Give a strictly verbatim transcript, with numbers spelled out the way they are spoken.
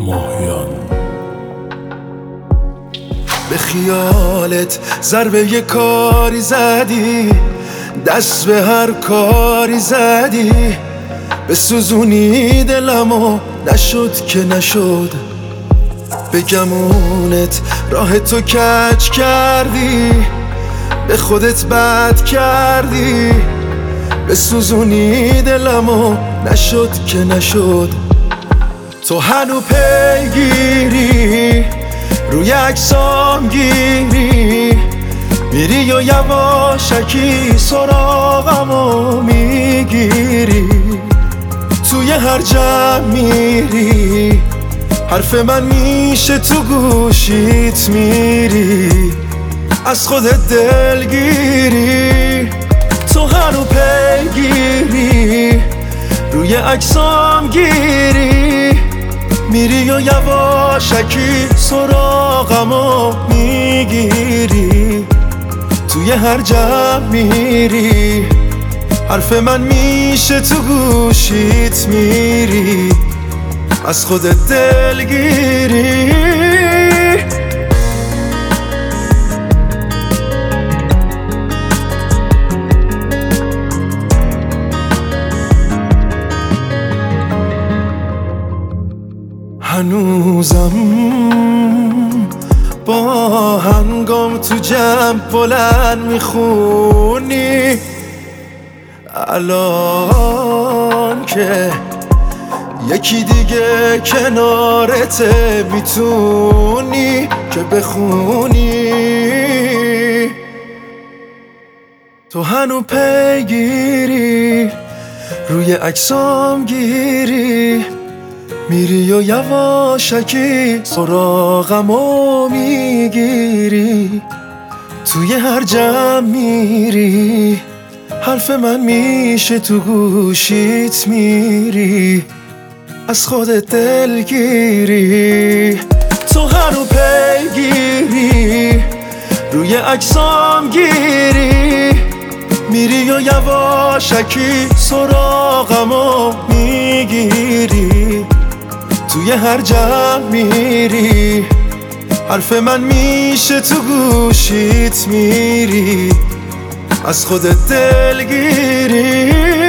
ماهیان. به خیالت ضربه یه کاری زدی، دست به هر کاری زدی، به سوزونی دلمو نشد که نشد. به گمونت راه تو کج کردی، به خودت بد کردی، به سوزونی دلمو نشد که نشد. تو هنو پیگیری روی عکسام گیری، میری و یواشکی سراغمو میگیری. توی هر جمع میری، حرف من میشه تو گوشیت میری، از خودت دلگیری. تو هنو پیگیری روی عکسام گیری، میری و یواشکی سراغمو میگیری. توی هر جمع میری، حرف من میشه تو گوشیت میری، از خودت دلگیری. هنوزم با هنگام تو جمع بلند میخونی، الان که یکی دیگه کنارته میتونی که بخونی. تو هنو پیگیری روی عکسام گیری، میری و یواشکی سراغمو میگیری. توی هر جمع میری، حرف من میشه تو گوشیت میری، از خودت دلگیری. تو هنو پیگیری روی عکسام گیری، میری و یواشکی سراغمو میگیری. توی هر جمع میری، حرف من میشه تو گوشیت میری، از خودت دلگیری.